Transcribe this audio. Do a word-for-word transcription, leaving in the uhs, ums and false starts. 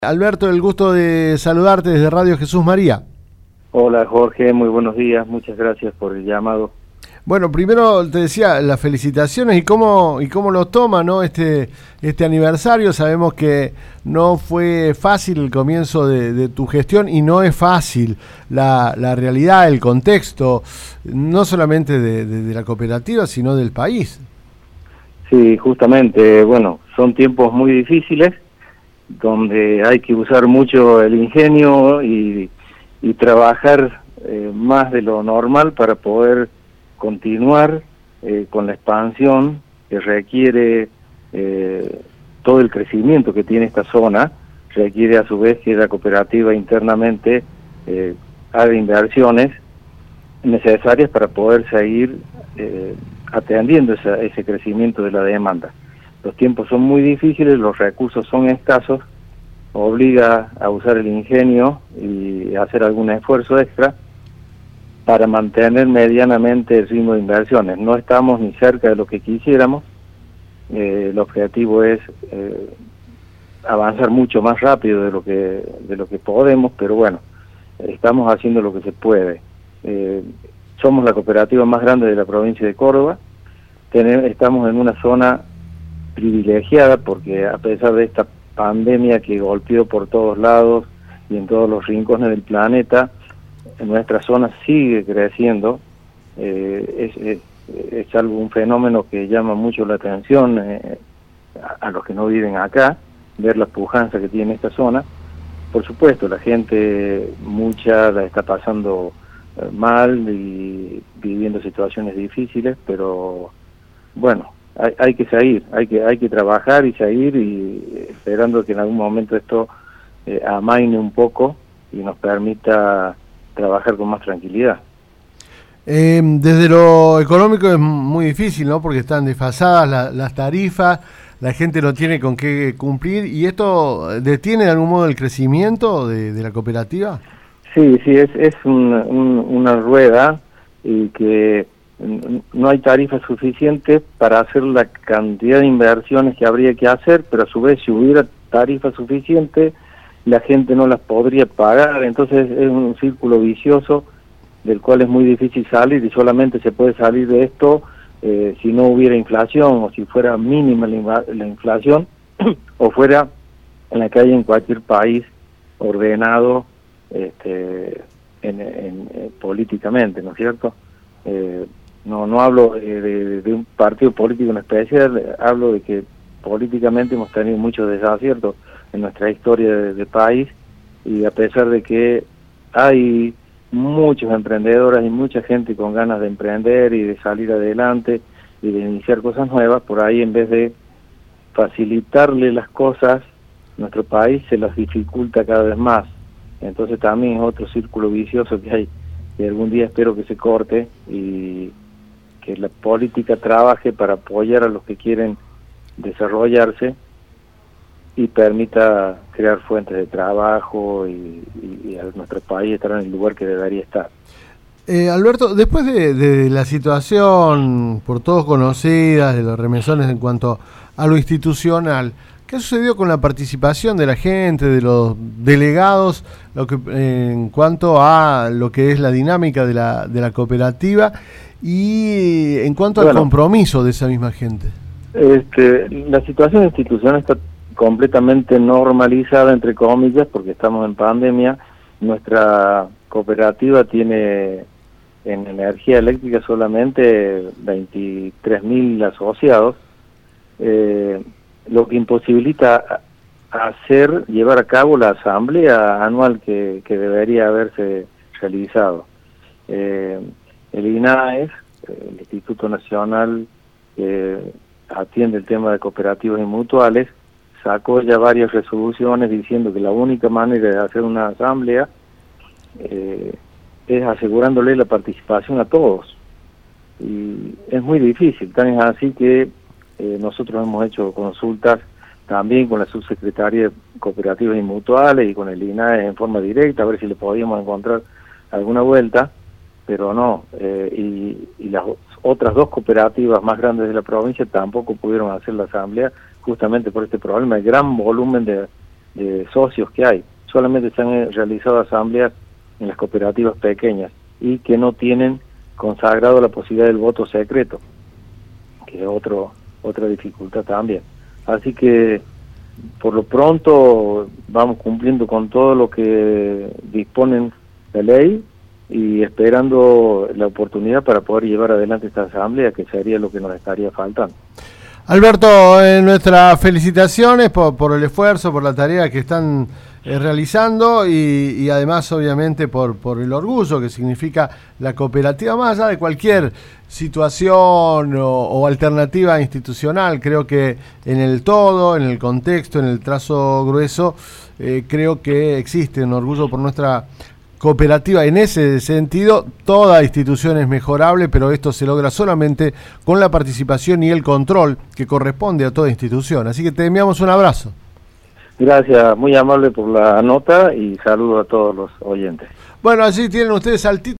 Alberto, el gusto de saludarte desde Radio Jesús María. Hola Jorge, muy buenos días, muchas gracias por el llamado. Bueno, primero te decía las felicitaciones y cómo y cómo lo toma, ¿no? Este este aniversario. Sabemos que no fue fácil el comienzo de, de tu gestión y no es fácil la, la realidad, el contexto, no solamente de, de, de la cooperativa, sino del país. Sí, justamente, bueno, son tiempos muy difíciles, donde hay que usar mucho el ingenio y, y trabajar eh, más de lo normal para poder continuar eh, con la expansión que requiere eh, todo el crecimiento que tiene esta zona, requiere a su vez que la cooperativa internamente eh, haga inversiones necesarias para poder seguir eh, atendiendo esa, ese crecimiento de la demanda. Los tiempos son muy difíciles, los recursos son escasos, obliga a usar el ingenio y hacer algún esfuerzo extra para mantener medianamente el ritmo de inversiones. No estamos ni cerca de lo que quisiéramos, eh, el objetivo es eh, avanzar mucho más rápido de lo que de lo que podemos, pero bueno, estamos haciendo lo que se puede. Eh, somos la cooperativa más grande de la provincia de Córdoba, tenemos, estamos en una zona privilegiada porque a pesar de esta pandemia que golpeó por todos lados y en todos los rincones del planeta, nuestra zona sigue creciendo. eh, es, es, es algo, un fenómeno que llama mucho la atención eh, a, a los que no viven acá, ver la pujanza que tiene esta zona. Por supuesto, la gente mucha la está pasando eh, mal y viviendo situaciones difíciles, pero bueno, Hay, hay que seguir, hay que hay que trabajar y seguir y esperando que en algún momento esto eh, amaine un poco y nos permita trabajar con más tranquilidad. Eh, desde lo económico es muy difícil, ¿no? Porque están desfasadas la, las tarifas, la gente no tiene con qué cumplir y esto detiene de algún modo el crecimiento de, de la cooperativa. Sí, sí, es es un, un, una rueda y que no hay tarifas suficientes para hacer la cantidad de inversiones que habría que hacer, pero a su vez si hubiera tarifas suficientes, la gente no las podría pagar, entonces es un círculo vicioso del cual es muy difícil salir y solamente se puede salir de esto eh, si no hubiera inflación o si fuera mínima la, la inflación o fuera en la que hay en cualquier país ordenado este, en, en, en, políticamente, ¿no es cierto? Eh, No no hablo de, de, de un partido político en especial, hablo de que políticamente hemos tenido muchos desaciertos en nuestra historia de, de país y a pesar de que hay muchos emprendedores y mucha gente con ganas de emprender y de salir adelante y de iniciar cosas nuevas, por ahí en vez de facilitarle las cosas, nuestro país se las dificulta cada vez más. Entonces también es otro círculo vicioso que hay, que algún día espero que se corte y que la política trabaje para apoyar a los que quieren desarrollarse y permita crear fuentes de trabajo y, y, y a nuestro país estar en el lugar que debería estar. Eh, Alberto, después de, de la situación por todos conocida, de los remesones en cuanto a lo institucional, ¿qué ha sucedido con la participación de la gente, de los delegados, lo que, eh, en cuanto a lo que es la dinámica de la, de la cooperativa y en cuanto bueno, al compromiso de esa misma gente? Este, la situación institucional está completamente normalizada, entre comillas, porque estamos en pandemia. Nuestra cooperativa tiene en energía eléctrica solamente veintitrés mil asociados, eh, lo que imposibilita hacer, llevar a cabo la asamblea anual que, que debería haberse realizado. Eh, el INAES, el Instituto Nacional que atiende el tema de cooperativas y mutuales, sacó ya varias resoluciones diciendo que la única manera de hacer una asamblea eh, es asegurándole la participación a todos. Y es muy difícil, tan es así que eh, nosotros hemos hecho consultas también con la Subsecretaría de Cooperativas y Mutuales y con el INAES en forma directa, a ver si le podíamos encontrar alguna vuelta, pero no, eh, y, y las otras dos cooperativas más grandes de la provincia tampoco pudieron hacer la asamblea justamente por este problema, el gran volumen de, de socios que hay. Solamente se han realizado asambleas en las cooperativas pequeñas y que no tienen consagrado la posibilidad del voto secreto, que es otro, otra dificultad también. Así que por lo pronto vamos cumpliendo con todo lo que disponen la ley y esperando la oportunidad para poder llevar adelante esta asamblea, que sería lo que nos estaría faltando. Alberto, eh, nuestras felicitaciones por, por el esfuerzo, por la tarea que están eh, realizando y, y además obviamente por, por el orgullo que significa la cooperativa, más allá de cualquier situación o, o alternativa institucional. Creo que en el todo, en el contexto, en el trazo grueso, eh, creo que existe un orgullo por nuestra cooperativa. En ese sentido, toda institución es mejorable, pero esto se logra solamente con la participación y el control que corresponde a toda institución. Así que te enviamos un abrazo. Gracias, muy amable por la nota y saludo a todos los oyentes. Bueno, allí tienen ustedes al título.